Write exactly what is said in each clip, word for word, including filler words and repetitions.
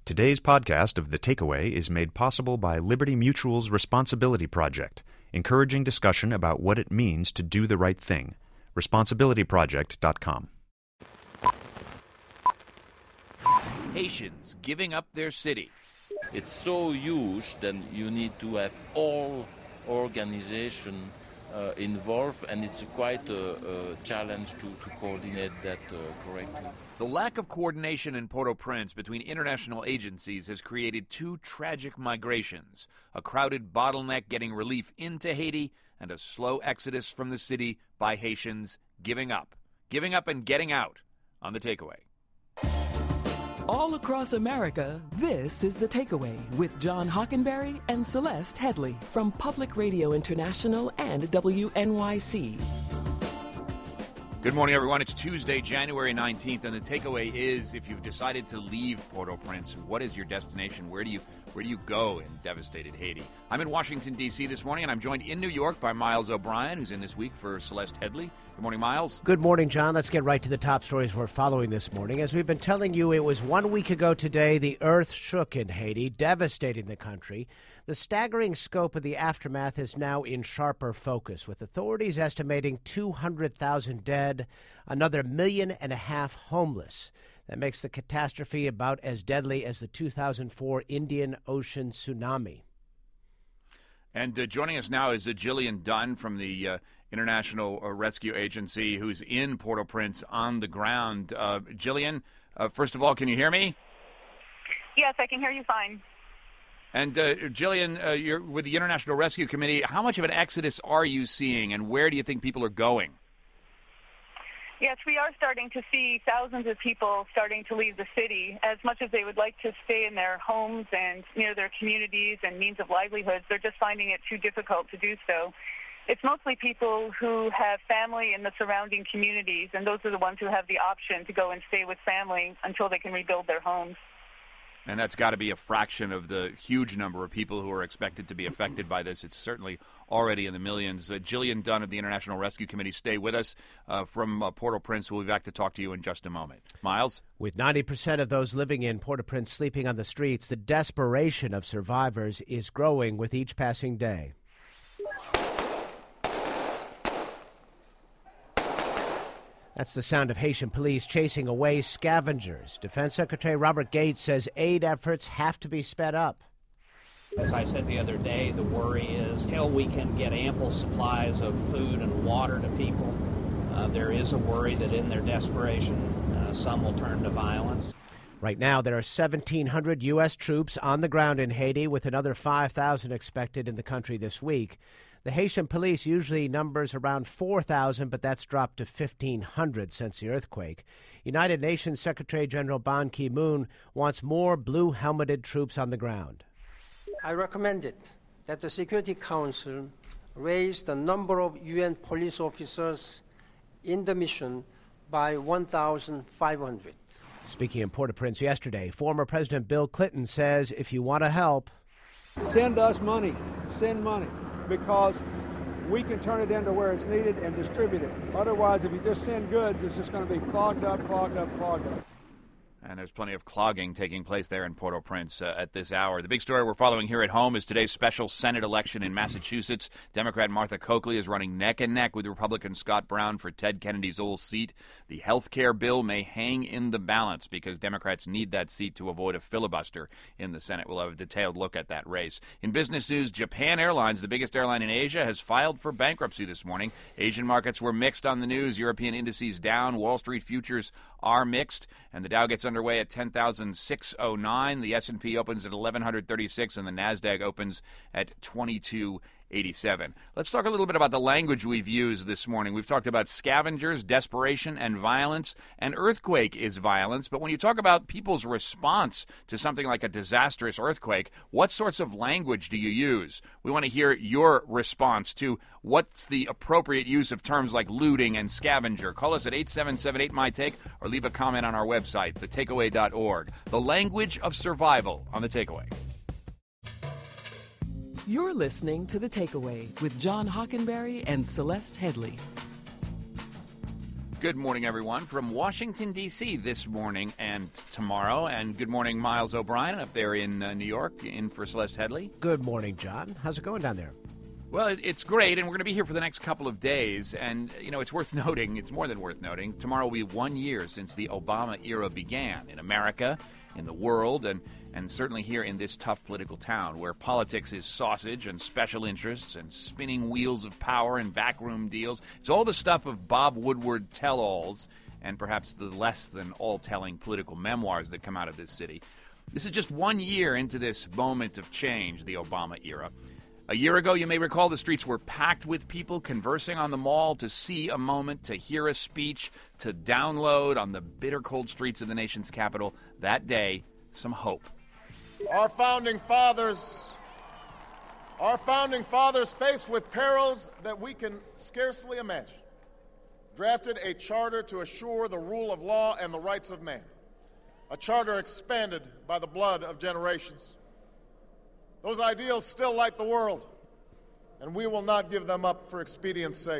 Today's podcast of The Takeaway is made possible by Liberty Mutual's Responsibility Project, encouraging discussion about what it means to do the right thing. responsibility project dot com. Haitians giving up their city. It's so huge that you need to have all organization uh, involved, and it's quite a, a challenge to, to coordinate that uh, correctly. The lack of coordination in Port-au-Prince between international agencies has created two tragic migrations, a crowded bottleneck getting relief into Haiti and a slow exodus from the city by Haitians giving up. Giving up and getting out on The Takeaway. All across America, this is The Takeaway with John Hockenberry and Celeste Headley from Public Radio International and W N Y C. Good morning, everyone. It's Tuesday, January nineteenth, and the takeaway is, if you've decided to leave Port-au-Prince, what is your destination? Where do you where do you go in devastated Haiti? I'm in Washington, D C this morning, and I'm joined in New York by Miles O'Brien, who's in this week for Celeste Headley. Good morning, Miles. Good morning, John. Let's get right to the top stories we're following this morning. As we've been telling you, it was one week ago today the earth shook in Haiti, devastating the country. The staggering scope of the aftermath is now in sharper focus, with authorities estimating two hundred thousand dead, another million and a half homeless. That makes the catastrophe about as deadly as the two thousand four Indian Ocean tsunami. And uh, joining us now is uh, Jillian Dunn from the uh, International uh, Rescue Agency, who's in Port-au-Prince on the ground. Uh, Jillian, uh, first of all, can you hear me? Yes, I can hear you fine. And uh, Jillian, uh, you're with the International Rescue Committee. How much of an exodus are you seeing, and where do you think people are going? Yes, we are starting to see thousands of people starting to leave the city. As much as they would like to stay in their homes and near their communities and means of livelihoods, they're just finding it too difficult to do so. It's mostly people who have family in the surrounding communities, and those are the ones who have the option to go and stay with family until they can rebuild their homes. And that's got to be a fraction of the huge number of people who are expected to be affected by this. It's certainly already in the millions. Uh, Jillian Dunn of the International Rescue Committee, stay with us uh, from uh, Port-au-Prince. We'll be back to talk to you in just a moment. Miles? With ninety percent of those living in Port-au-Prince sleeping on the streets, the desperation of survivors is growing with each passing day. That's the sound of Haitian police chasing away scavengers. Defense Secretary Robert Gates says aid efforts have to be sped up. As I said the other day, the worry is till we can get ample supplies of food and water to people, uh, there is a worry that in their desperation, uh, some will turn to violence. Right now, there are seventeen hundred U S troops on the ground in Haiti, with another five thousand expected in the country this week. The Haitian police usually numbers around four thousand, but that's dropped to fifteen hundred since the earthquake. United Nations Secretary General Ban Ki-moon wants more blue-helmeted troops on the ground. I recommended that the Security Council raise the number of U N police officers in the mission by one thousand five hundred. Speaking in Port-au-Prince yesterday, former President Bill Clinton says if you want to help, send us money, send money. Because we can turn it into where it's needed and distribute it. Otherwise, if you just send goods, it's just going to be clogged up, clogged up, clogged up. And there's plenty of clogging taking place there in Port-au-Prince uh, at this hour. The big story we're following here at home is today's special Senate election in Massachusetts. Democrat Martha Coakley is running neck and neck with Republican Scott Brown for Ted Kennedy's old seat. The health care bill may hang in the balance because Democrats need that seat to avoid a filibuster in the Senate. We'll have a detailed look at that race. In business news, Japan Airlines, the biggest airline in Asia, has filed for bankruptcy this morning. Asian markets were mixed on the news. European indices down. Wall Street futures are mixed, and the Dow gets underway at ten thousand six hundred nine. The S and P opens at eleven thirty-six, and the NASDAQ opens at twenty-two eighty-seven. Let's talk a little bit about the language we've used this morning. We've talked about scavengers, desperation, and violence. An earthquake is violence, but when you talk about people's response to something like a disastrous earthquake, what sorts of language do you use? We want to hear your response to what's the appropriate use of terms like looting and scavenger. Call us at eight seven seven eight, M Y Take or leave a comment on our website, the takeaway dot org. The language of survival on The Takeaway. You're listening to The Takeaway with John Hockenberry and Celeste Headley. Good morning, everyone, from Washington, D C this morning and tomorrow. And good morning, Miles O'Brien up there in uh, New York, in for Celeste Headley. Good morning, John. How's it going down there? Well, it, it's great, and we're going to be here for the next couple of days. And, you know, it's worth noting, it's more than worth noting, tomorrow will be one year since the Obama era began in America, in the world, and, and certainly here in this tough political town where politics is sausage and special interests and spinning wheels of power and backroom deals. It's all the stuff of Bob Woodward tell-alls and perhaps the less than all-telling political memoirs that come out of this city. This is just one year into this moment of change, the Obama era. A year ago, you may recall, the streets were packed with people conversing on the Mall to see a moment, to hear a speech, to download on the bitter cold streets of the nation's capital that day some hope. Our founding fathers, our founding fathers, faced with perils that we can scarcely imagine, drafted a charter to assure the rule of law and the rights of man, a charter expanded by the blood of generations. Those ideals still light the world, and we will not give them up for expedience' sake.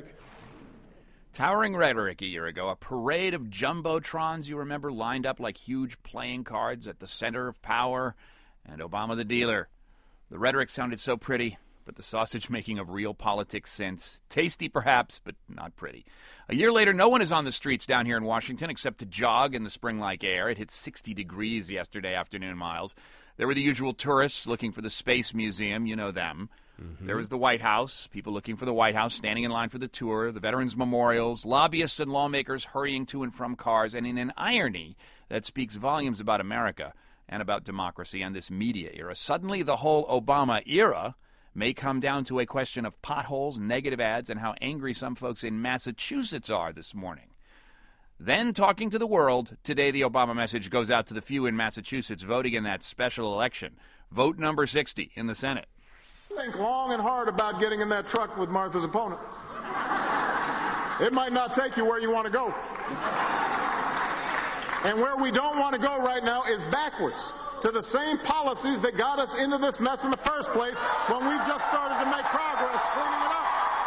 Towering rhetoric a year ago, a parade of jumbotrons, you remember, lined up like huge playing cards at the center of power, and Obama the dealer. The rhetoric sounded so pretty, but the sausage-making of real politics since. Tasty, perhaps, but not pretty. A year later, no one is on the streets down here in Washington except to jog in the spring-like air. It hit sixty degrees yesterday afternoon, Miles. There were the usual tourists looking for the Space Museum. You know them. Mm-hmm. There was the White House, people looking for the White House, standing in line for the tour, the Veterans Memorials, lobbyists and lawmakers hurrying to and from cars, and in an irony that speaks volumes about America and about democracy and this media era, suddenly the whole Obama era may come down to a question of potholes, negative ads, and how angry some folks in Massachusetts are this morning. Then, talking to the world, today the Obama message goes out to the few in Massachusetts voting in that special election. Vote number sixty in the Senate. Think long and hard about getting in that truck with Martha's opponent. It might not take you where you want to go. And where we don't want to go right now is backwards to the same policies that got us into this mess in the first place when we just started to make progress cleaning it up.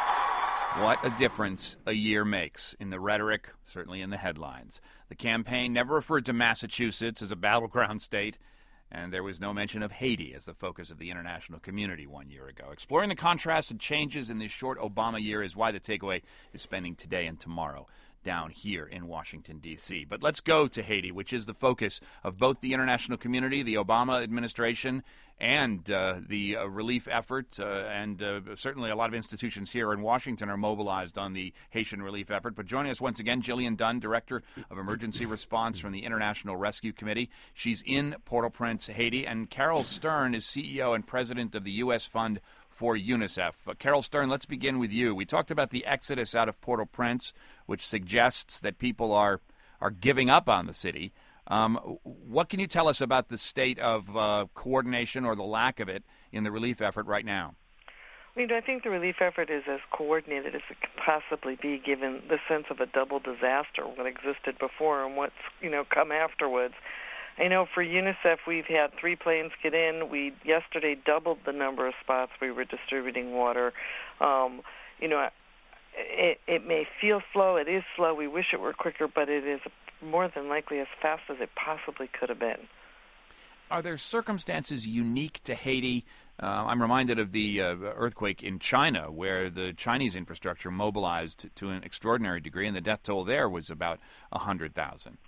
What a difference a year makes in the rhetoric, certainly in the headlines. The campaign never referred to Massachusetts as a battleground state, and there was no mention of Haiti as the focus of the international community one year ago. Exploring the contrasts and changes in this short Obama year is why the takeaway is spending today and tomorrow down here in Washington, D C. But let's go to Haiti, which is the focus of both the international community, the Obama administration, and uh, the uh, relief effort. Uh, and uh, certainly a lot of institutions here in Washington are mobilized on the Haitian relief effort. But joining us once again, Jillian Dunn, Director of Emergency Response from the International Rescue Committee. She's in Port-au-Prince, Haiti. And Carol Stern is C E O and President of the U S Fund for UNICEF. Uh, Carol Stern, let's begin with you. We talked about the exodus out of Port-au-Prince, which suggests that people are are giving up on the city. Um, what can you tell us about the state of uh, coordination or the lack of it in the relief effort right now? You know, I think the relief effort is as coordinated as it could possibly be, given the sense of a double disaster, what existed before and what's, you know, come afterwards. I know for UNICEF, we've had three planes get in. We yesterday doubled the number of spots we were distributing water. Um, you know, it, it may feel slow. It is slow. We wish it were quicker, but it is more than likely as fast as it possibly could have been. Are there circumstances unique to Haiti? Uh, I'm reminded of the uh, earthquake in China, where the Chinese infrastructure mobilized to an extraordinary degree, and the death toll there was about one hundred thousand.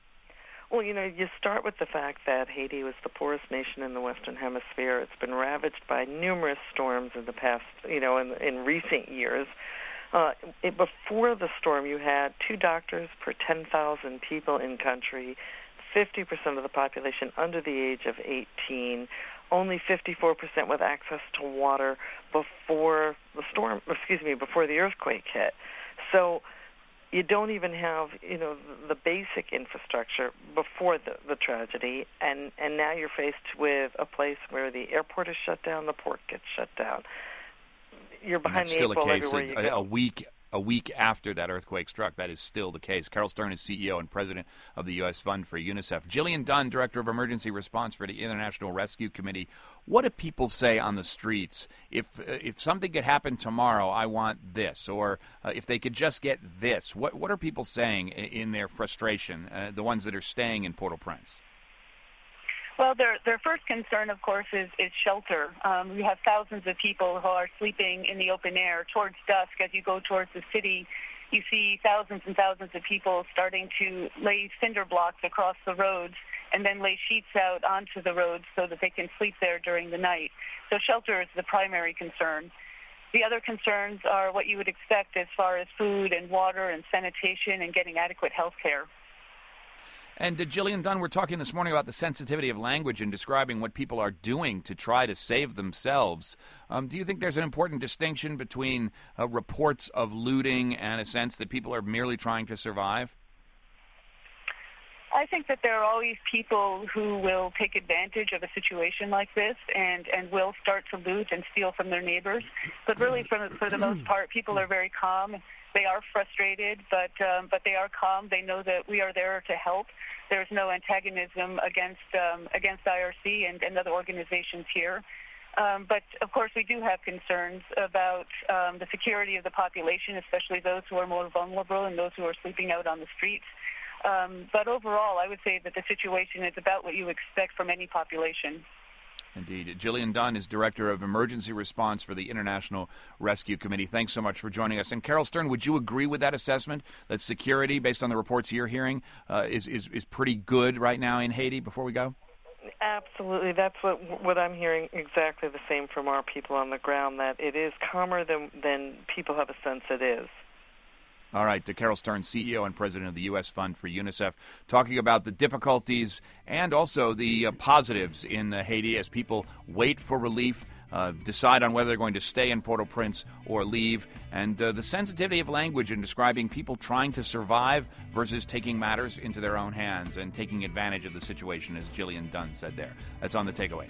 Well, you know, you start with the fact that Haiti was the poorest nation in the Western Hemisphere. It's been ravaged by numerous storms in the past, you know, in, in recent years. Uh, it, before the storm, you had two doctors per ten thousand people in country, fifty percent of the population under the age of eighteen, only fifty-four percent with access to water before the storm, excuse me, before the earthquake hit. So you don't even have, you know, the basic infrastructure before the, the tragedy, and, and now you're faced with a place where the airport is shut down, the port gets shut down. You're behind the eight ball everywhere you go. A week a week after that earthquake struck, that is still the case. Carol Stern is C E O and president of the U S Fund for UNICEF. Gillian Dunn, director of emergency response for the International Rescue Committee. What do people say on the streets? If uh, if something could happen tomorrow, I want this, or uh, if they could just get this. What what are people saying in, in their frustration? Uh, the ones that are staying in Port-au-Prince. Well, their their first concern, of course, is, is shelter. Um, we have thousands of people who are sleeping in the open air. Towards dusk, as you go towards the city, you see thousands and thousands of people starting to lay cinder blocks across the roads and then lay sheets out onto the roads so that they can sleep there during the night. So shelter is the primary concern. The other concerns are what you would expect as far as food and water and sanitation and getting adequate health care. And uh, Gillian Dunn, we're talking this morning about the sensitivity of language and describing what people are doing to try to save themselves. Um, do you think there's an important distinction between uh, reports of looting and a sense that people are merely trying to survive? I think that there are always people who will take advantage of a situation like this and, and will start to loot and steal from their neighbors. But really, for, for the most part, people are very calm. They are frustrated, but um, but they are calm. They know that we are there to help. There's no antagonism against um, against I R C and, and other organizations here. Um, but, of course, we do have concerns about um, the security of the population, especially those who are more vulnerable and those who are sleeping out on the streets. Um, but overall, I would say that the situation is about what you expect from any population. Indeed. Gillian Dunn is Director of Emergency Response for the International Rescue Committee. Thanks so much for joining us. And Carol Stern, would you agree with that assessment, that security, based on the reports you're hearing, uh, is, is, is pretty good right now in Haiti before we go? Absolutely. That's what what I'm hearing, exactly the same from our people on the ground, that it is calmer than, than people have a sense it is. All right, to Carol Stern, C E O and President of the U S Fund for UNICEF, talking about the difficulties and also the uh, positives in uh, Haiti as people wait for relief, uh, decide on whether they're going to stay in Port-au-Prince or leave, and uh, the sensitivity of language in describing people trying to survive versus taking matters into their own hands and taking advantage of the situation, as Gillian Dunn said there. That's on The Takeaway.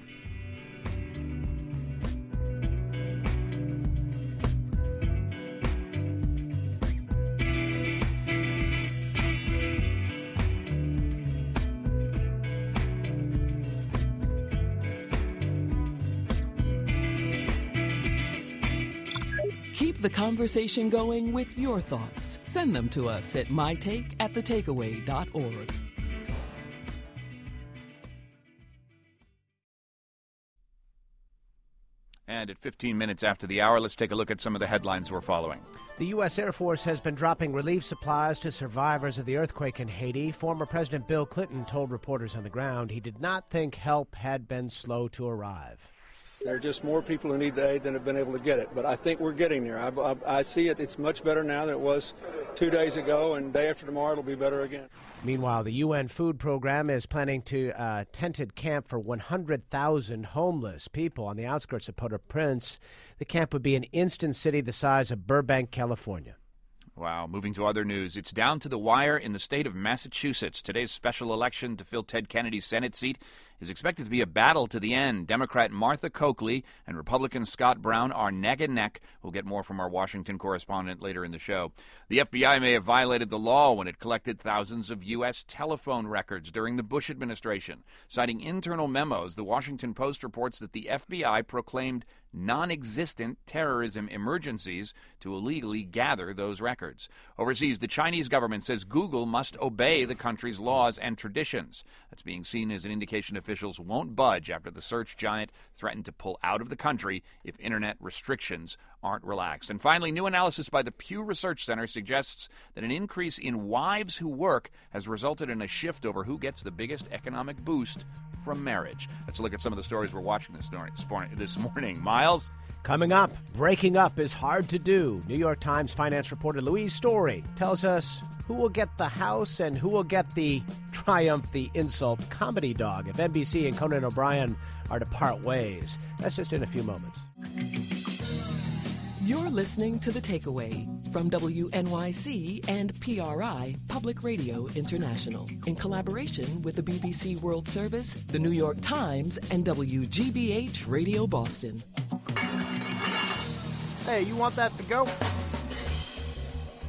Keep the conversation going with your thoughts. Send them to us at my take at the takeaway dot org. And at fifteen minutes after the hour, let's take a look at some of the headlines we're following. The U S Air Force has been dropping relief supplies to survivors of the earthquake in Haiti. Former President Bill Clinton told reporters on the ground he did not think help had been slow to arrive. There are just more people who need the aid than have been able to get it. But I think we're getting there. I, I, I see it. It's much better now than it was two days ago, and day after tomorrow it'll be better again. Meanwhile, the U N Food Program is planning to uh, tented camp for one hundred thousand homeless people on the outskirts of Port-au-Prince. The camp would be an instant city the size of Burbank, California. Wow. Moving to other news. It's down to the wire in the state of Massachusetts. Today's special election to fill Ted Kennedy's Senate seat is expected to be a battle to the end. Democrat Martha Coakley and Republican Scott Brown are neck and neck. We'll get more from our Washington correspondent later in the show. The F B I may have violated the law when it collected thousands of U S telephone records during the Bush administration. Citing internal memos, the Washington Post reports that the F B I proclaimed non-existent terrorism emergencies to illegally gather those records. Overseas, the Chinese government says Google must obey the country's laws and traditions. That's being seen as an indication officials won't budge after the search giant threatened to pull out of the country if internet restrictions aren't relaxed. And finally, new analysis by the Pew Research Center suggests that an increase in wives who work has resulted in a shift over who gets the biggest economic boost from marriage. Let's look at some of the stories we're watching this morning. This morning. Miles? Coming up, breaking up is hard to do. New York Times finance reporter Louise Story tells us who will get the house and who will get the triumph, the insult comedy dog if N B C and Conan O'Brien are to part ways. That's just in a few moments. You're listening to The Takeaway from W N Y C and P R I Public Radio International in collaboration with the B B C World Service, the New York Times, and W G B H Radio Boston. Hey, you want that to go?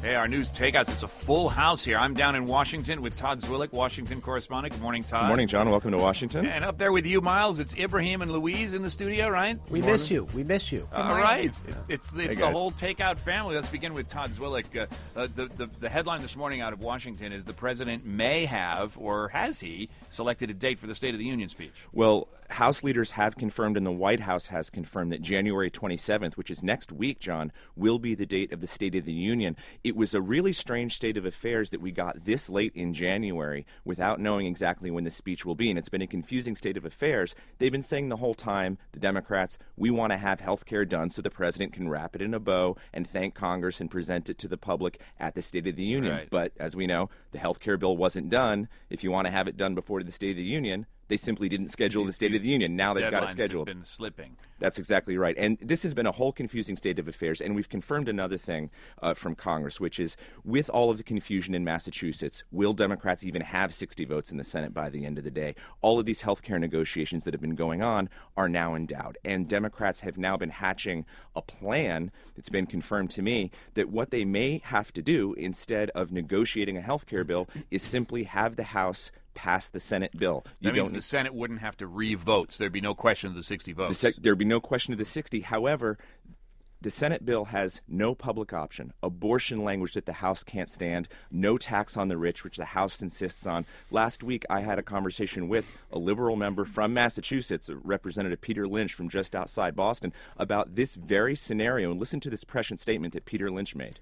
Hey, our news takeouts. It's a full house here. I'm down in Washington with Todd Zwillich, Washington correspondent. Good morning, Todd. Good morning, John. Welcome to Washington. And up there with you, Miles, it's Ibrahim and Louise in the studio, right? We miss you. We miss you. All right. It's, it's, it's Hey, the guys. whole takeout family. Let's begin with Todd Zwillich. Uh, uh, the, the, the headline this morning out of Washington is the president may have, or has he, selected a date for the State of the Union speech. Well, House leaders have confirmed, and the White House has confirmed, that January twenty-seventh, which is next week, John, will be the date of the State of the Union. It was a really strange state of affairs that we got this late in January without knowing exactly when the speech will be, and it's been a confusing state of affairs. They've been saying the whole time, the Democrats, we want to have health care done so the president can wrap it in a bow and thank Congress and present it to the public at the State of the Union. Right. But as we know, the health care bill wasn't done. If you want to have it done before the State of the Union, they simply didn't schedule the State of the Union. Now they've got it Deadlines scheduled. have been slipping. That's exactly right. And this has been a whole confusing state of affairs. And we've confirmed another thing uh, from Congress, which is with all of the confusion in Massachusetts, will Democrats even have sixty votes in the Senate by the end of the day? All of these health care negotiations that have been going on are now in doubt. And Democrats have now been hatching a plan that's been confirmed to me that what they may have to do instead of negotiating a health care bill is simply have the House pass the Senate bill. You That means don't the Senate wouldn't have to re-vote, so there'd be no question of the sixty votes. The sec- there'd be no question of the sixty. However, the Senate bill has no public option, abortion language that the House can't stand, no tax on the rich, which the House insists on. Last week, I had a conversation with a liberal member from Massachusetts, Representative Peter Lynch from just outside Boston, about this very scenario. And listen to this prescient statement that Peter Lynch made.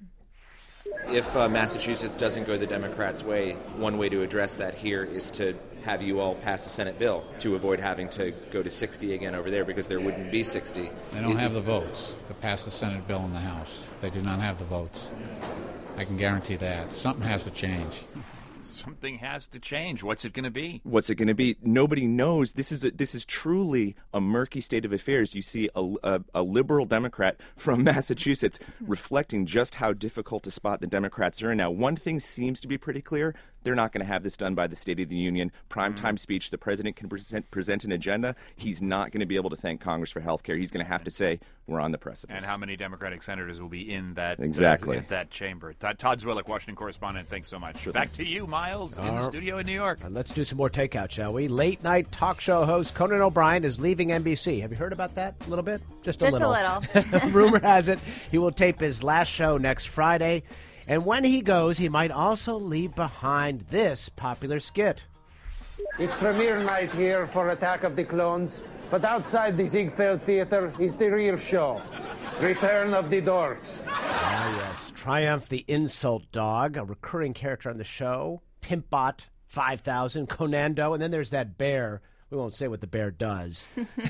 If uh, Massachusetts doesn't go the Democrats' way, one way to address that here is to have you all pass a Senate bill to avoid having to go to sixty again over there, because there wouldn't be sixty. They don't have the votes to pass the Senate bill in the House. They do not have the votes. I can guarantee that. Something has to change. Something has to change. What's it going to be? What's it going to be? Nobody knows. This is a, this is truly a murky state of affairs. You see a, a, a liberal Democrat from Massachusetts reflecting just how difficult a spot the Democrats are in now. One thing seems to be pretty clear. They're not going to have this done by the State of the Union. Primetime speech, the president can present, present an agenda. He's not going to be able to thank Congress for health care. He's going to have to say, we're on the precipice. And how many Democratic senators will be in that Exactly. uh, that chamber? Todd, Todd Zwillich, Washington correspondent, thanks so much. Sure Back thing. to you, Miles, in All the right. studio in New York. And let's do some more takeout, shall we? Late night talk show host Conan O'Brien is leaving N B C. Have you heard about that a little bit? Just a Just a little. little. Rumor has it he will tape his last show next Friday. And when he goes, he might also leave behind this popular skit. It's premiere night here for Attack of the Clones, but outside the Ziegfeld Theater is the real show, Return of the Dorks. Ah, yes. Triumph the Insult Dog, a recurring character on the show. Pimpbot five thousand, Conando, and then there's that bear. We won't say what the bear does.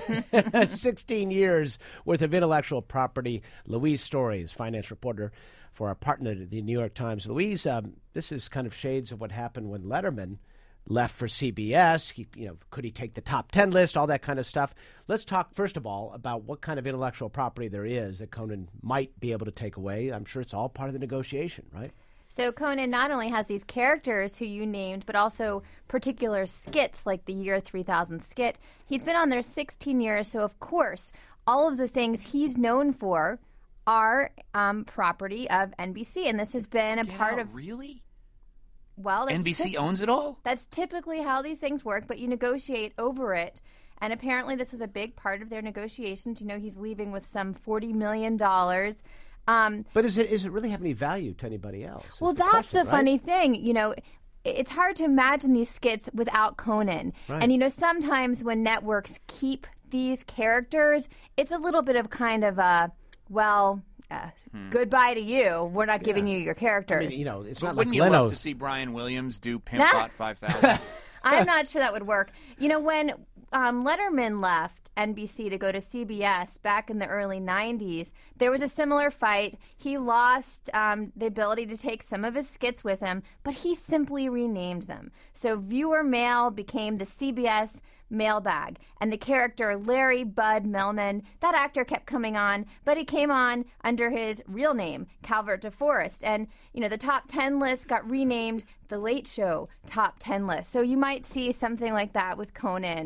sixteen years worth of intellectual property. Louise Story is finance reporter for our partner, the New York Times. Louise, um, this is kind of shades of what happened when Letterman left for C B S. He, you know, could he take the top ten list, all that kind of stuff. Let's talk, first of all, about what kind of intellectual property there is that Conan might be able to take away. I'm sure it's all part of the negotiation, right? So Conan not only has these characters who you named, but also particular skits like the Year three thousand skit. He's been on there sixteen years, so of course, all of the things he's known for are um, property of N B C, and this has been a Get part out, of... Really? Well, that's N B C typ- owns it all? That's typically how these things work, but you negotiate over it. And apparently this was a big part of their negotiations. You know, he's leaving with some forty million dollars. Um, But is it is it really have any value to anybody else? is well, the that's question, the right? funny thing. You know, it's hard to imagine these skits without Conan. Right. And, you know, sometimes when networks keep these characters, it's a little bit of kind of a, well... Uh, Hmm. Goodbye to you. We're not giving you your characters. I mean, you know, it's But not wouldn't like you Leno. love to see Brian Williams do Pimpbot five thousand? I'm not sure that would work. You know, when um, Letterman left N B C to go to C B S back in the early nineties, there was a similar fight. He lost um, the ability to take some of his skits with him, but he simply renamed them. So Viewer Mail became the C B S Mailbag, and the character Larry Bud Melman, that actor kept coming on, but he came on under his real name, Calvert DeForest. And, you know, the top ten list got renamed The Late Show Top ten list. So you might see something like that with Conan.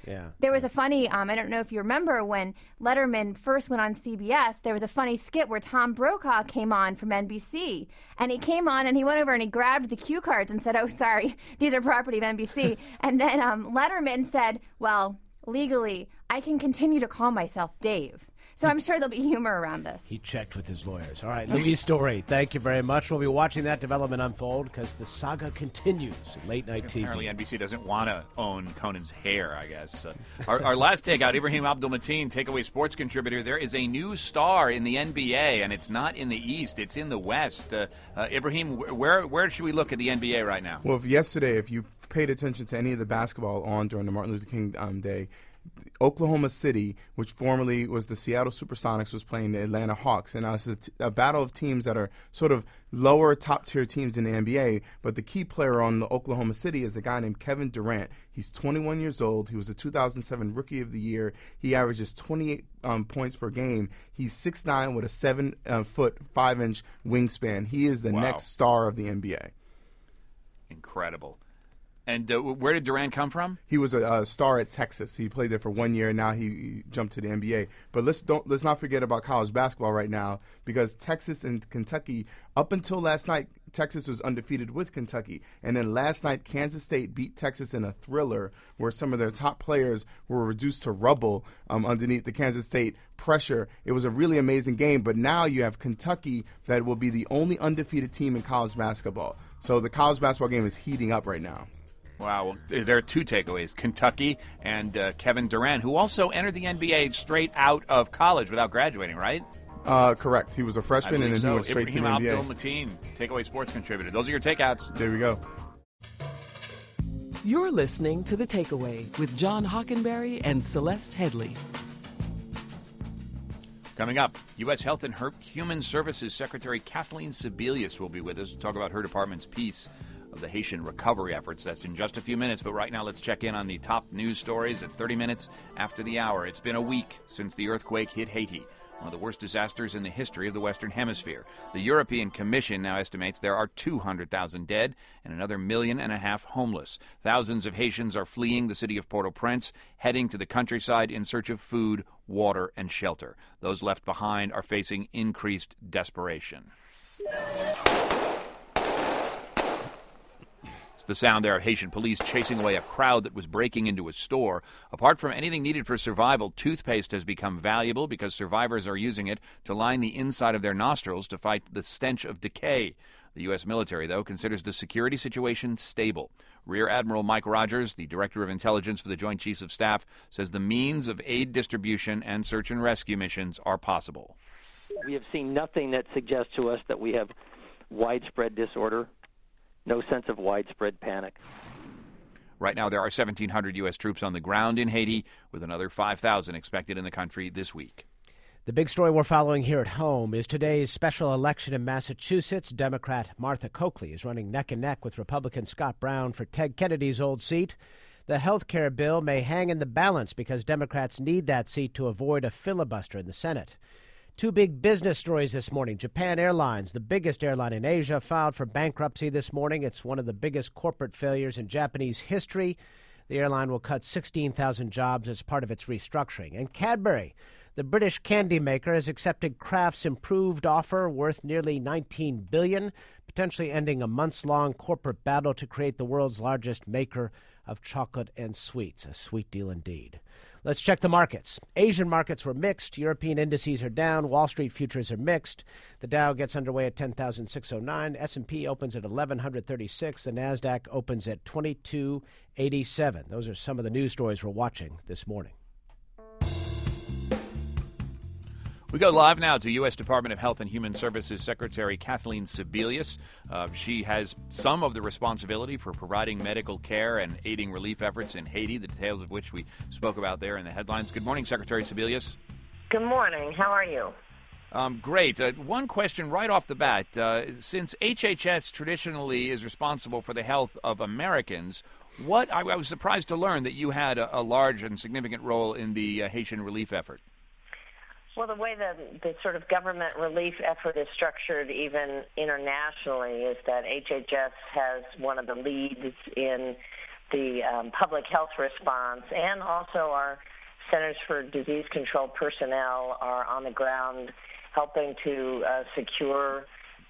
Yeah. There was a funny, um, I don't know if you remember, when Letterman first went on C B S, there was a funny skit where Tom Brokaw came on from N B C. And he came on and he went over and he grabbed the cue cards and said, oh, sorry, these are property of N B C. And then um, Letterman said, well, legally, I can continue to call myself Dave. So I'm sure there'll be humor around this. He checked with his lawyers. All right, Louise Story, thank you very much. We'll be watching that development unfold because the saga continues in late-night T V. Apparently N B C doesn't want to own Conan's hair, I guess. Uh, our, our last takeout, Ibrahim Abdul-Mateen, takeaway sports contributor. There is a new star in the N B A, and it's not in the East. It's in the West. Uh, uh, Ibrahim, where, where should we look at the N B A right now? Well, if yesterday, if you paid attention to any of the basketball on during the Martin Luther King um, Day, Oklahoma City, which formerly was the Seattle Supersonics, was playing the Atlanta Hawks. And now it's a, t- a battle of teams that are sort of lower top-tier teams in the N B A. But the key player on the Oklahoma City is a guy named Kevin Durant. He's twenty-one years old. He was a two thousand seven Rookie of the Year. He averages twenty-eight um, points per game. He's six nine with a seven-foot, five-inch wingspan. He is the Wow. next star of the N B A. Incredible. And uh, where did Durant come from? He was a, a star at Texas. He played there for one year, and now he, he jumped to the N B A. But let's don't let's not forget about college basketball right now, because Texas and Kentucky, up until last night, Texas was undefeated with Kentucky, and then last night Kansas State beat Texas in a thriller where some of their top players were reduced to rubble um, underneath the Kansas State pressure. It was a really amazing game. But now you have Kentucky that will be the only undefeated team in college basketball. So the college basketball game is heating up right now. Wow, well, there are two takeaways, Kentucky and uh, Kevin Durant, who also entered the N B A straight out of college without graduating, right? Uh, correct. He was a freshman, and then so. he went straight Ibrahim to the N B A. Abdul-Mateen, takeaway sports contributor. Those are your takeouts. There we go. You're listening to The Takeaway with John Hockenberry and Celeste Headley. Coming up, U S. Health and Human Services Secretary Kathleen Sebelius will be with us to talk about her department's piece of the Haitian recovery efforts. That's in just a few minutes, but right now let's check in on the top news stories at thirty minutes after the hour. It's been a week since the earthquake hit Haiti, one of the worst disasters in the history of the Western Hemisphere. The European Commission now estimates there are two hundred thousand dead and another million and a half homeless. Thousands of Haitians are fleeing the city of Port-au-Prince, heading to the countryside in search of food, water, and shelter. Those left behind are facing increased desperation. It's the sound there of Haitian police chasing away a crowd that was breaking into a store. Apart from anything needed for survival, toothpaste has become valuable because survivors are using it to line the inside of their nostrils to fight the stench of decay. The U S military, though, considers the security situation stable. Rear Admiral Mike Rogers, the Director of Intelligence for the Joint Chiefs of Staff, says the means of aid distribution and search and rescue missions are possible. We have seen nothing that suggests to us that we have widespread disorder. No sense of widespread panic. Right now, there are seventeen hundred U S troops on the ground in Haiti, with another five thousand expected in the country this week. The big story we're following here at home is today's special election in Massachusetts. Democrat Martha Coakley is running neck and neck with Republican Scott Brown for Ted Kennedy's old seat. The health care bill may hang in the balance because Democrats need that seat to avoid a filibuster in the Senate. Two big business stories this morning. Japan Airlines, the biggest airline in Asia, filed for bankruptcy this morning. It's one of the biggest corporate failures in Japanese history. The airline will cut sixteen thousand jobs as part of its restructuring. And Cadbury, the British candy maker, has accepted Kraft's improved offer worth nearly nineteen billion dollars, potentially ending a months-long corporate battle to create the world's largest maker of chocolate and sweets. A sweet deal indeed. Let's check the markets. Asian markets were mixed. European indices are down. Wall Street futures are mixed. The Dow gets underway at ten thousand six hundred nine. S and P opens at eleven thirty-six. The NASDAQ opens at twenty-two eighty-seven. Those are some of the news stories we're watching this morning. We go live now to U S. Department of Health and Human Services Secretary Kathleen Sebelius. Uh, she has some of the responsibility for providing medical care and aiding relief efforts in Haiti, the details of which we spoke about there in the headlines. Good morning, Secretary Sebelius. Good morning. How are you? Um, great. Uh, one question right off the bat. Uh, since H H S traditionally is responsible for the health of Americans, what I, I was surprised to learn that you had a, a large and significant role in the uh, Haitian relief effort. Well, the way the, the sort of government relief effort is structured, even internationally, is that H H S has one of the leads in the um, public health response, and also our Centers for Disease Control personnel are on the ground helping to uh, secure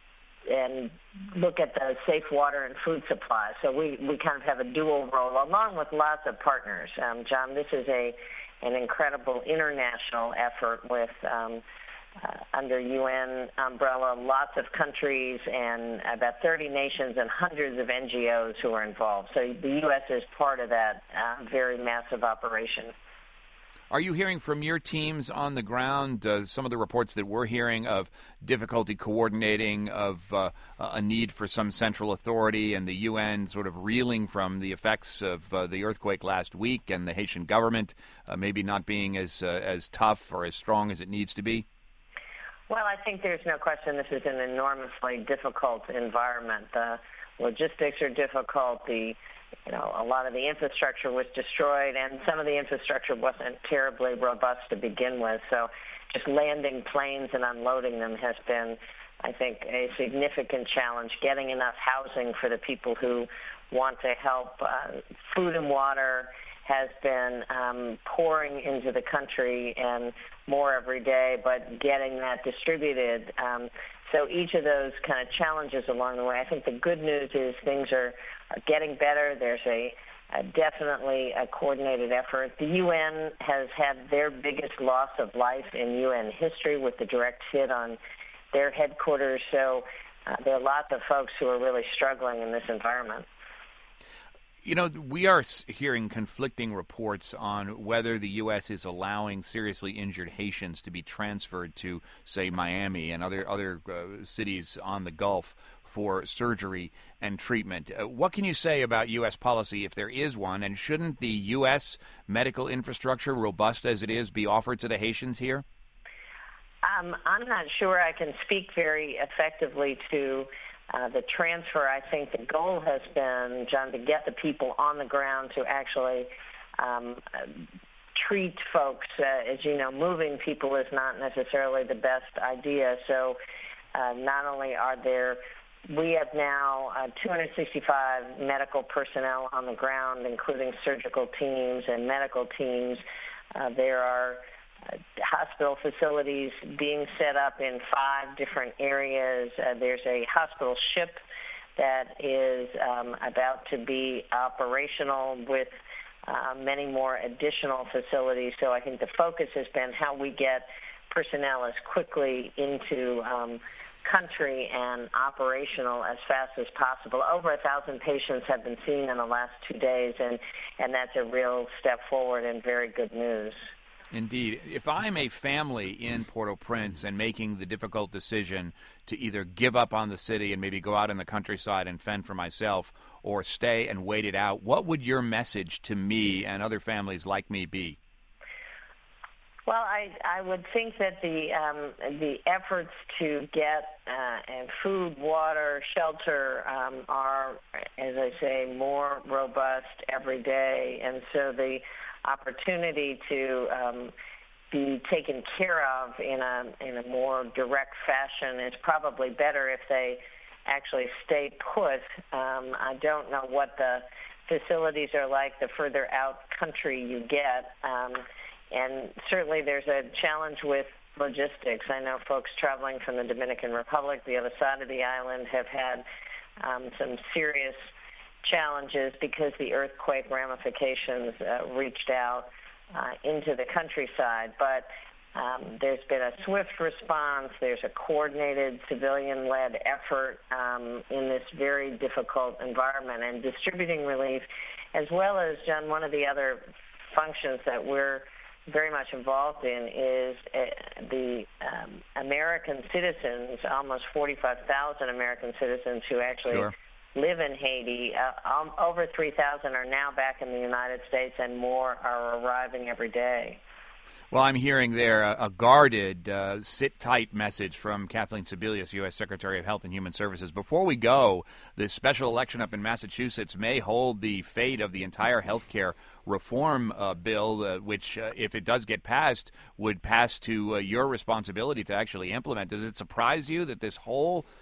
and look at the safe water and food supply. So we, we kind of have a dual role, along with lots of partners. Um, John, this is a an incredible international effort with um, uh, under U N umbrella, lots of countries and about thirty nations and hundreds of N G Os who are involved. So the U S is part of that uh, very massive operation. Are you hearing from your teams on the ground uh, some of the reports that we're hearing of difficulty coordinating, of uh, a need for some central authority, and the U N sort of reeling from the effects of uh, the earthquake last week, and the Haitian government uh, maybe not being as uh, as tough or as strong as it needs to be? Well, I think there's no question this is an enormously difficult environment. The logistics are difficult. The You know, a lot of the infrastructure was destroyed, and some of the infrastructure wasn't terribly robust to begin with. So just landing planes and unloading them has been, I think, a significant challenge. Getting enough housing for the people who want to help. Uh, food and water has been um, pouring into the country and more every day, but getting that distributed. Um, so each of those kind of challenges along the way. I think the good news is things are are getting better. There's a, a definitely a coordinated effort. The U N has had their biggest loss of life in U N history with the direct hit on their headquarters. So uh, there are lots of folks who are really struggling in this environment. You know, we are hearing conflicting reports on whether the U S is allowing seriously injured Haitians to be transferred to, say, Miami and other other uh, cities on the Gulf for surgery and treatment. Uh, what can you say about U S policy, if there is one, and shouldn't the U S medical infrastructure, robust as it is, be offered to the Haitians here? Um, I'm not sure I can speak very effectively to Uh, the transfer. I think the goal has been, John, to get the people on the ground to actually um, uh, treat folks. Uh, as you know, moving people is not necessarily the best idea. So uh, not only are there, we have now uh, two hundred sixty-five medical personnel on the ground, including surgical teams and medical teams. Uh, there are Uh, hospital facilities being set up in five different areas. Uh, there's a hospital ship that is um, about to be operational with uh, many more additional facilities. So I think the focus has been how we get personnel as quickly into um, country and operational as fast as possible. Over a thousand patients have been seen in the last two days, and, and that's a real step forward and very good news. Indeed. If I'm a family in Port-au-Prince and making the difficult decision to either give up on the city and maybe go out in the countryside and fend for myself or stay and wait it out, what would your message to me and other families like me be? Well, I, I would think that the um, the efforts to get uh, food, water, shelter um, are, as I say, more robust every day, and so the opportunity to um, be taken care of in a in a more direct fashion is probably better if they actually stay put. Um, I don't know what the facilities are like the further out country you get, um, and certainly there's a challenge with logistics. I know folks traveling from the Dominican Republic, the other side of the island, have had um, some serious challenges because the earthquake ramifications uh, reached out uh, into the countryside. But um, there's been a swift response. There's a coordinated civilian-led effort um, in this very difficult environment, and distributing relief, as well as, John, one of the other functions that we're very much involved in is uh, the um, American citizens, almost forty-five thousand American citizens who actually Sure. live in Haiti. Uh, um, over three thousand are now back in the United States, and more are arriving every day. Well, I'm hearing there a, a guarded, uh, sit-tight message from Kathleen Sebelius, U S Secretary of Health and Human Services. Before we go, this special election up in Massachusetts may hold the fate of the entire health care reform uh, bill, uh, which, uh, if it does get passed, would pass to uh, your responsibility to actually implement. Does it surprise you that this whole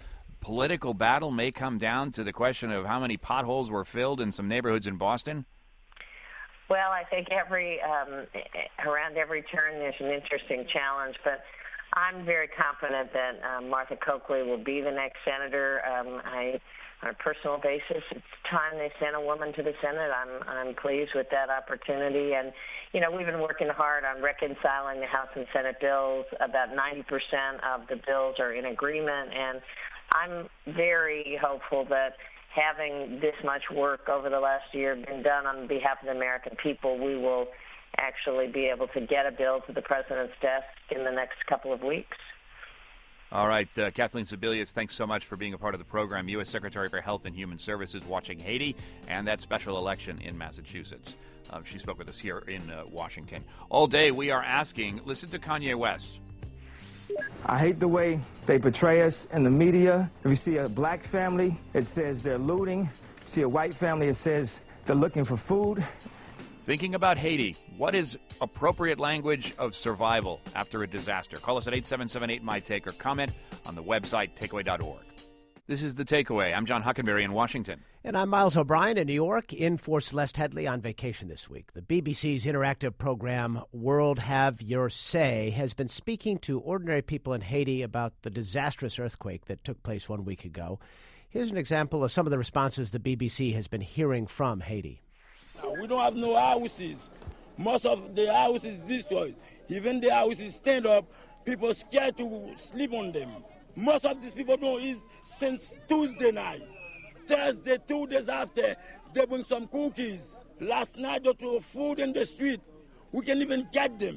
political battle may come down to the question of how many potholes were filled in some neighborhoods in Boston? Well, I think every um, around every turn there's an interesting challenge, but I'm very confident that um, Martha Coakley will be the next senator. Um, I, on a personal basis, it's time they sent a woman to the Senate. I'm I'm pleased with that opportunity, and you know we've been working hard on reconciling the House and Senate bills. About ninety percent of the bills are in agreement, and I'm very hopeful that having this much work over the last year been done on behalf of the American people, we will actually be able to get a bill to the president's desk in the next couple of weeks. All right, uh, Kathleen Sebelius, thanks so much for being a part of the program. U S Secretary for Health and Human Services watching Haiti and that special election in Massachusetts. Uh, she spoke with us here in uh, Washington. All day we are asking, listen to Kanye West. I hate the way they portray us in the media. If you see a black family, it says they're looting. See a white family, it says they're looking for food. Thinking about Haiti, what is appropriate language of survival after a disaster? Call us at eight seven seven eight M Y Take or comment on the website takeaway dot org. This is The Takeaway. I'm John Huckenberry in Washington. And I'm Miles O'Brien in New York, in for Celeste Headley on vacation this week. The B B C's interactive program, World Have Your Say, has been speaking to ordinary people in Haiti about the disastrous earthquake that took place one week ago. Here's an example of some of the responses the B B C has been hearing from Haiti. We don't have no houses. Most of the houses destroyed. Even the houses stand up, people scared to sleep on them. Most of these people don't eat since Tuesday night. Thursday, two days after, they bring some cookies. Last night, they threw food in the street. We can't even get them.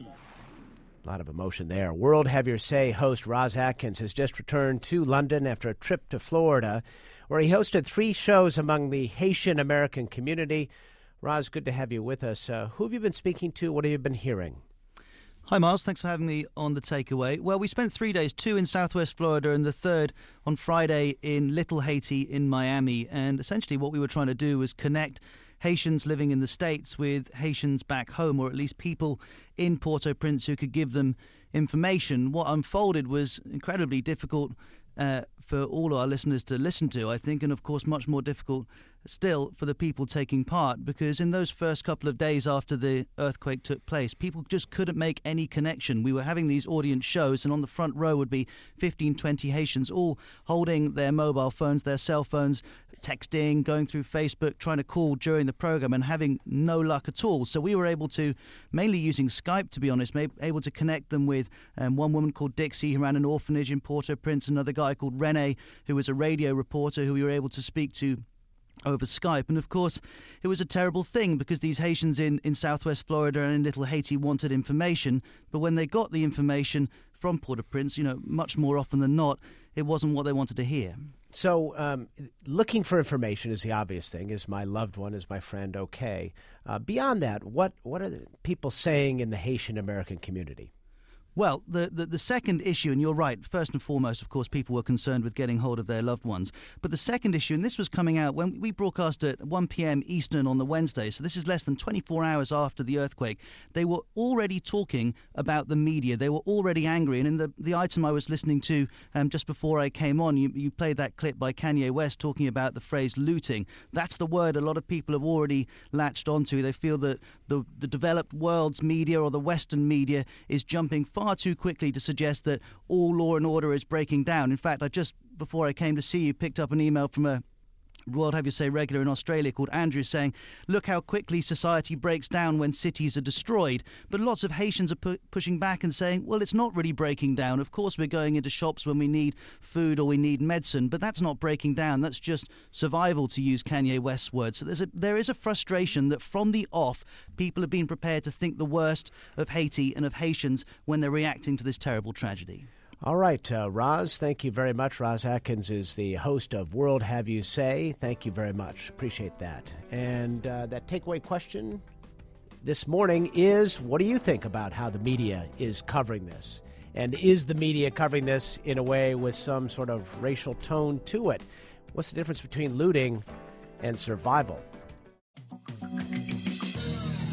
A lot of emotion there. World Have Your Say host Roz Atkins has just returned to London after a trip to Florida, where he hosted three shows among the Haitian American community. Roz, good to have you with us. Uh, who have you been speaking to? What have you been hearing? Hi, Miles. Thanks for having me on The Takeaway. Well, we spent three days, two in southwest Florida and the third on Friday in Little Haiti in Miami. And essentially what we were trying to do was connect Haitians living in the States with Haitians back home, or at least people in Port-au-Prince who could give them information. What unfolded was incredibly difficult uh, for all our listeners to listen to, I think, and of course much more difficult still for the people taking part, because in those first couple of days after the earthquake took place, people just couldn't make any connection. We were having these audience shows, and on the front row would be fifteen, twenty Haitians, all holding their mobile phones, their cell phones, texting, going through Facebook, trying to call during the program and having no luck at all. So we were able to, mainly using Skype to be honest, able to connect them with um, one woman called Dixie who ran an orphanage in Port-au-Prince, another guy called Rene who was a radio reporter who we were able to speak to over Skype. And of course it was a terrible thing because these Haitians in, in southwest Florida and in Little Haiti wanted information, but when they got the information from Port-au-Prince, you know, much more often than not, it wasn't what they wanted to hear. So um, looking for information is the obvious thing. Is my loved one, is my friend okay? Uh, beyond that, what, what are the people saying in the Haitian American community? Well, the, the, the second issue, and you're right, first and foremost, of course, people were concerned with getting hold of their loved ones. But the second issue, and this was coming out when we broadcast at one p.m. Eastern on the Wednesday, so this is less than twenty-four hours after the earthquake, they were already talking about the media. They were already angry. And in the, the item I was listening to um, just before I came on, you, you played that clip by Kanye West talking about the phrase looting. That's the word a lot of people have already latched onto. They feel that the, the developed world's media or the Western media is jumping far too quickly to suggest that all law and order is breaking down. In fact, I just, before I came to see you, picked up an email from a World Have You Say regular in Australia called Andrew saying, look how quickly society breaks down when cities are destroyed. But lots of Haitians are pu- pushing back and saying, well, it's not really breaking down. Of course, we're going into shops when we need food or we need medicine, but that's not breaking down. That's just survival, to use Kanye West's words. So there's a, there is a frustration that from the off, people have been prepared to think the worst of Haiti and of Haitians when they're reacting to this terrible tragedy. All right, uh, Roz, thank you very much. Roz Atkins is the host of World Have You Say. Thank you very much. Appreciate that. And uh, that takeaway question this morning is, what do you think about how the media is covering this? And is the media covering this in a way with some sort of racial tone to it? What's the difference between looting and survival?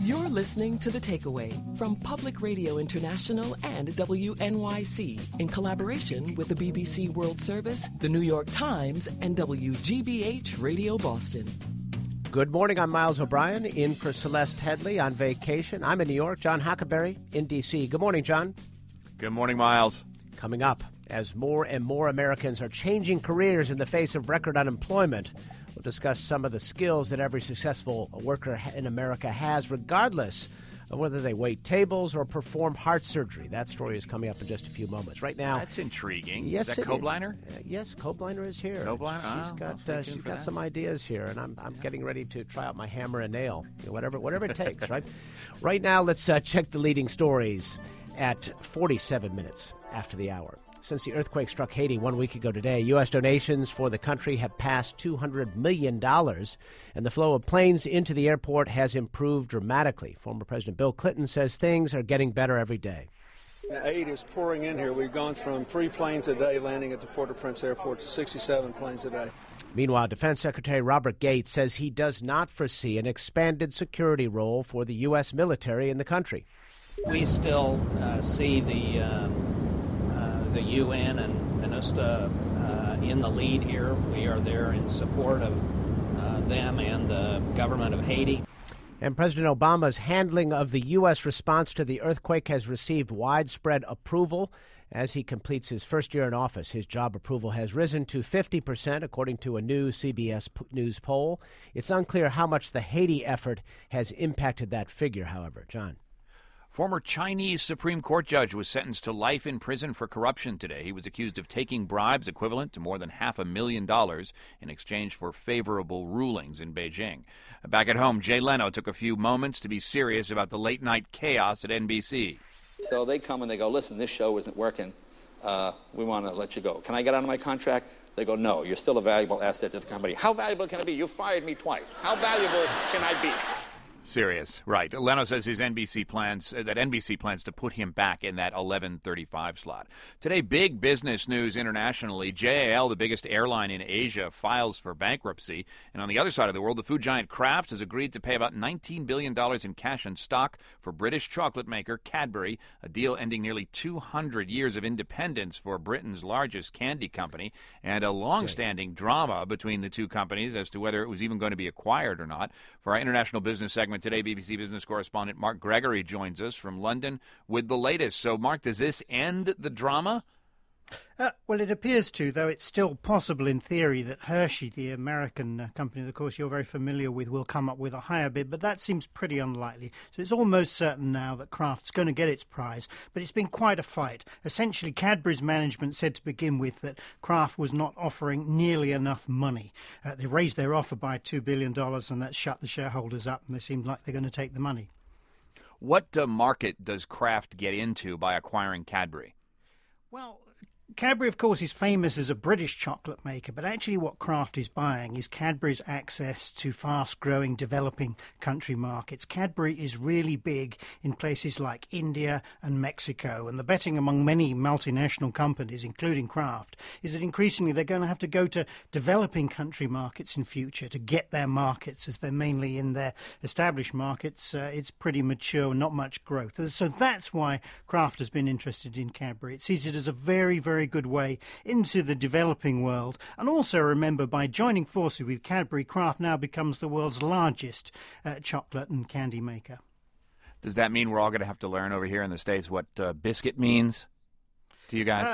You're listening to The Takeaway from Public Radio International and W N Y C in collaboration with the B B C World Service, the New York Times, and W G B H Radio Boston. Good morning. I'm Miles O'Brien, in for Celeste Headley on vacation. I'm in New York. John Huckleberry in D C. Good morning, John. Good morning, Miles. Coming up, as more and more Americans are changing careers in the face of record unemployment, we'll discuss some of the skills that every successful worker in America has, regardless of whether they wait tables or perform heart surgery. That story is coming up in just a few moments. Right now, that's intriguing. Yes, is that Kobliner? Uh, yes, Kobliner is here. Kobliner, she's oh, got uh, she's got that. some ideas here, and I'm I'm getting ready to try out my hammer and nail, you know, whatever whatever it takes. Right, right now, let's uh, check the leading stories at forty-seven minutes after the hour. Since the earthquake struck Haiti one week ago today, U S donations for the country have passed two hundred million dollars, and the flow of planes into the airport has improved dramatically. Former President Bill Clinton says things are getting better every day. The aid is pouring in here. We've gone from three planes a day landing at the Port-au-Prince airport to sixty-seven planes a day. Meanwhile, Defense Secretary Robert Gates says he does not foresee an expanded security role for the U S military in the country. We still uh, see the uh, uh, the U N and MINUSTA uh, in the lead here. We are there in support of uh, them and the government of Haiti. And President Obama's handling of the U S response to the earthquake has received widespread approval. As he completes his first year in office, his job approval has risen to fifty percent, according to a new C B S News poll. It's unclear how much the Haiti effort has impacted that figure, however. John. Former Chinese Supreme Court judge was sentenced to life in prison for corruption today. He was accused of taking bribes equivalent to more than half a million dollars in exchange for favorable rulings in Beijing. Back at home, Jay Leno took a few moments to be serious about the late-night chaos at N B C. So they come and they go, listen, this show isn't working. Uh, we want to let you go. Can I get out of my contract? They go, no, you're still a valuable asset to the company. How valuable can I be? You fired me twice. How valuable can I be? Serious, right. Leno says his N B C plans uh, that N B C plans to put him back in that eleven thirty-five slot. Today, big business news internationally. J A L, the biggest airline in Asia, files for bankruptcy. And on the other side of the world, the food giant Kraft has agreed to pay about nineteen billion dollars in cash and stock for British chocolate maker Cadbury, a deal ending nearly two hundred years of independence for Britain's largest candy company, and a long-standing drama between the two companies as to whether it was even going to be acquired or not. For our international business segment today, B B C business correspondent Mark Gregory joins us from London with the latest. So, Mark, does this end the drama? Uh, well, it appears to, though it's still possible in theory that Hershey, the American uh, company that, of course, you're very familiar with, will come up with a higher bid, but that seems pretty unlikely. So it's almost certain now that Kraft's going to get its prize, but it's been quite a fight. Essentially, Cadbury's management said to begin with that Kraft was not offering nearly enough money. Uh, they raised their offer by two billion dollars, and that shut the shareholders up, and they seemed like they're going to take the money. What uh, market does Kraft get into by acquiring Cadbury? Well, Cadbury, of course, is famous as a British chocolate maker, but actually what Kraft is buying is Cadbury's access to fast-growing, developing country markets. Cadbury is really big in places like India and Mexico, and the betting among many multinational companies, including Kraft, is that increasingly they're going to have to go to developing country markets in future to get their markets, as they're mainly in their established markets. Uh, it's pretty mature, not much growth. So that's why Kraft has been interested in Cadbury. It sees it as a very, very good way into the developing world. And also remember, by joining forces with Cadbury, Kraft now becomes the world's largest uh, chocolate and candy maker. Does that mean we're all going to have to learn over here in the States what uh, biscuit means to you guys? Uh,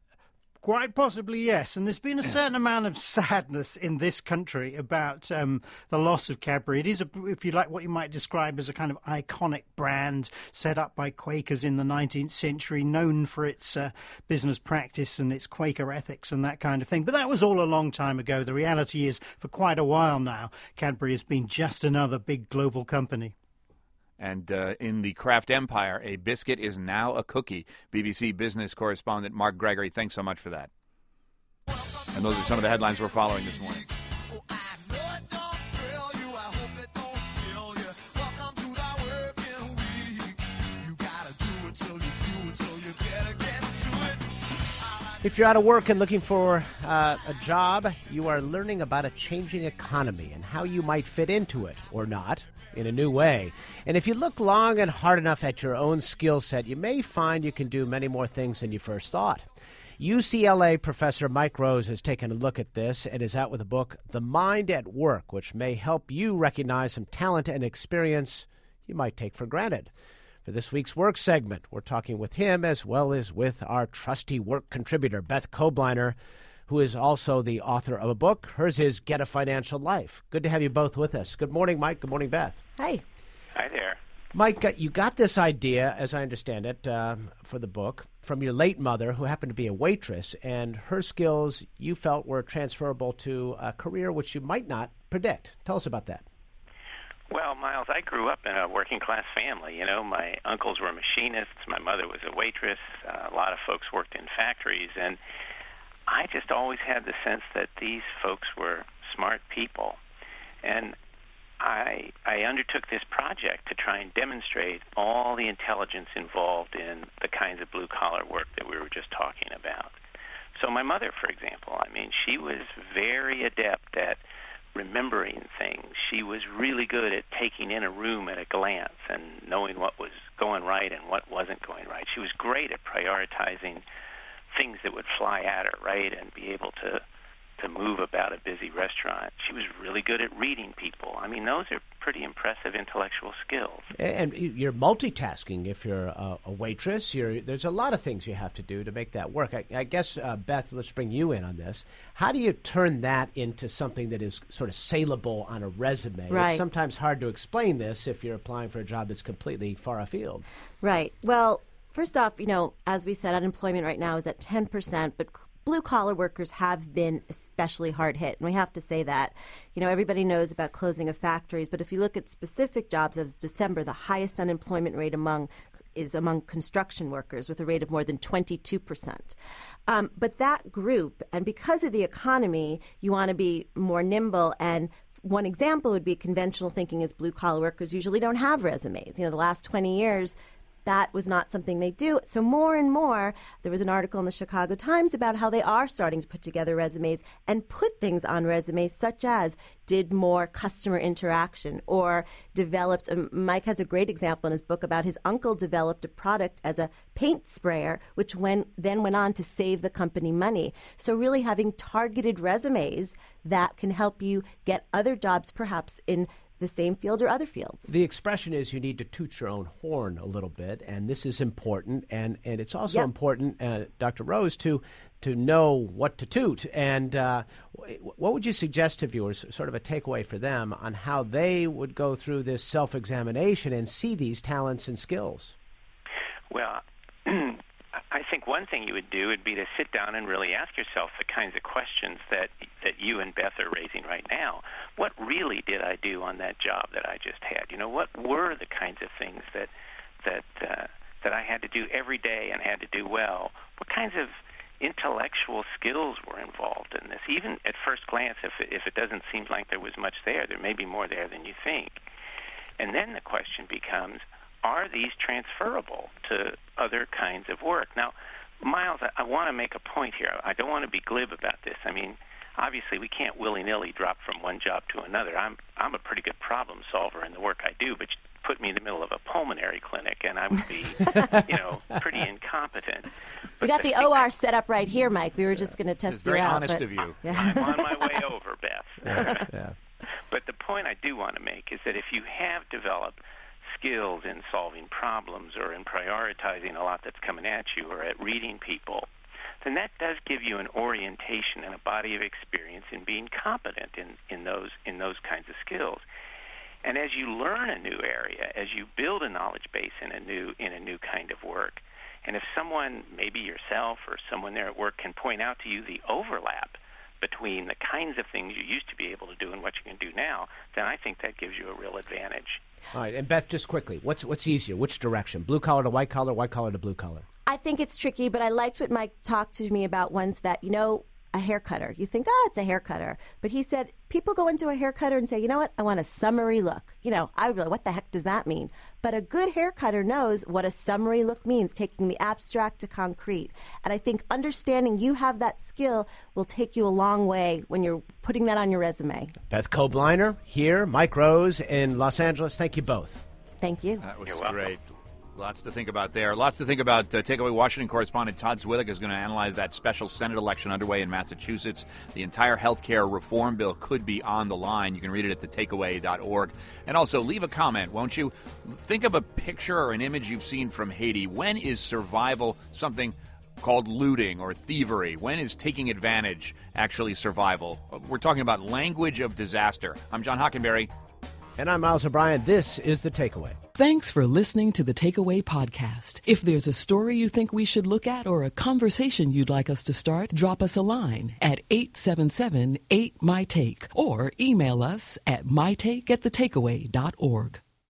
Quite possibly, yes. And there's been a certain amount of sadness in this country about um, the loss of Cadbury. It is, a, if you like, what you might describe as a kind of iconic brand set up by Quakers in the nineteenth century, known for its uh, business practice and its Quaker ethics and that kind of thing. But that was all a long time ago. The reality is, for quite a while now, Cadbury has been just another big global company. And uh, in the Kraft empire, a biscuit is now a cookie. B B C business correspondent Mark Gregory, thanks so much for that. And those are some of the headlines we're following this morning. If you're out of work and looking for uh, a job, you are learning about a changing economy and how you might fit into it or not. in a new way. And if you look long and hard enough at your own skill set, you may find you can do many more things than you first thought. U C L A professor Mike Rose has taken a look at this and is out with a book, The Mind at Work, which may help you recognize some talent and experience you might take for granted. For this week's work segment, we're talking with him as well as with our trusty work contributor, Beth Kobliner, who is also the author of a book. Hers is Get a Financial Life. Good to have you both with us. Good morning, Mike. Good morning, Beth. Hi. Hi there. Mike, uh, you got this idea, as I understand it, uh, for the book from your late mother, who happened to be a waitress, and her skills you felt were transferable to a career which you might not predict. Tell us about that. Well, Miles, I grew up in a working-class family. You know, my uncles were machinists. My mother was a waitress. Uh, a lot of folks worked in factories, and I just always had the sense that these folks were smart people. And I, I undertook this project to try and demonstrate all the intelligence involved in the kinds of blue-collar work that we were just talking about. So my mother, for example, I mean, she was very adept at remembering things. She was really good at taking in a room at a glance and knowing what was going right and what wasn't going right. She was great at prioritizing things that would fly at her, right, and be able to to move about a busy restaurant. She was really good at reading people. I mean, those are pretty impressive intellectual skills. And you're multitasking if you're a, a waitress. You're, there's a lot of things you have to do to make that work. I, I guess, uh, Beth, let's bring you in on this. How do you turn that into something that is sort of saleable on a resume? Right. It's sometimes hard to explain this if you're applying for a job that's completely far afield. Right. Well, first off, you know, as we said, unemployment right now is at ten percent, but blue-collar workers have been especially hard hit, and we have to say that. You know, everybody knows about closing of factories, but if you look at specific jobs, as December, the highest unemployment rate among is among construction workers with a rate of more than twenty-two percent. Um, but that group, and because of the economy, you want to be more nimble, and one example would be conventional thinking is blue-collar workers usually don't have resumes. You know, the last twenty years, that was not something they do. So more and more, there was an article in the Chicago Times about how they are starting to put together resumes and put things on resumes such as did more customer interaction or developed, um, Mike has a great example in his book about his uncle developed a product as a paint sprayer, which went, then went on to save the company money. So really having targeted resumes that can help you get other jobs perhaps in the same field or other fields. The expression is you need to toot your own horn a little bit, and this is important, and, and it's also yep. important, uh, Doctor Rose, to to know what to toot. And uh, what would you suggest to viewers, sort of a takeaway for them, on how they would go through this self-examination and see these talents and skills? Well, I think one thing you would do would be to sit down and really ask yourself the kinds of questions that that you and Beth are raising right now. What really did I do on that job that I just had? You know, what were the kinds of things that that uh, that I had to do every day and had to do well? What kinds of intellectual skills were involved in this? Even at first glance, if it, if it doesn't seem like there was much there, there may be more there than you think. And then the question becomes, are these transferable to other kinds of work? Now, Miles, I, I want to make a point here. I don't want to be glib about this. I mean, obviously, we can't willy-nilly drop from one job to another. I'm I'm a pretty good problem solver in the work I do, but you put me in the middle of a pulmonary clinic, and I would be, you know, pretty incompetent. We got the, the O R set up right here, Mike. We were just going to test you out. Very honest but, of you. Yeah. I'm on my way over, Beth. yeah, yeah. But the point I do want to make is that if you have developed skills in solving problems or in prioritizing a lot that's coming at you or at reading people, then that does give you an orientation and a body of experience in being competent in, in those in those kinds of skills. And as you learn a new area, as you build a knowledge base in a new in a new kind of work, and if someone, maybe yourself or someone there at work, can point out to you the overlap between the kinds of things you used to be able to do and what you can do now, then I think that gives you a real advantage. All right, and Beth, just quickly, what's what's easier? Which direction? Blue collar to white collar, white collar to blue collar? I think it's tricky, but I liked what Mike talked to me about ones that, you know, a hair cutter. You think, oh, it's a hair cutter. But he said people go into a hair cutter and say, you know what, I want a summery look. You know, I would be like, what the heck does that mean? But a good hair cutter knows what a summery look means, taking the abstract to concrete. And I think understanding you have that skill will take you a long way when you're putting that on your resume. Beth Kobliner here, Mike Rose in Los Angeles. Thank you both. Thank you. That was great. Lots to think about there. Lots to think about. Uh, Takeaway Washington correspondent Todd Zwillig is going to analyze that special Senate election underway in Massachusetts. The entire health care reform bill could be on the line. You can read it at the takeaway dot org. And also, leave a comment, won't you? Think of a picture or an image you've seen from Haiti. When is survival something called looting or thievery? When is taking advantage actually survival? We're talking about language of disaster. I'm John Hockenberry. And I'm Miles O'Brien. This is The Takeaway. Thanks for listening to The Takeaway podcast. If there's a story you think we should look at or a conversation you'd like us to start, drop us a line at eight seven seven eight my take or email us at my take at the takeaway dot org.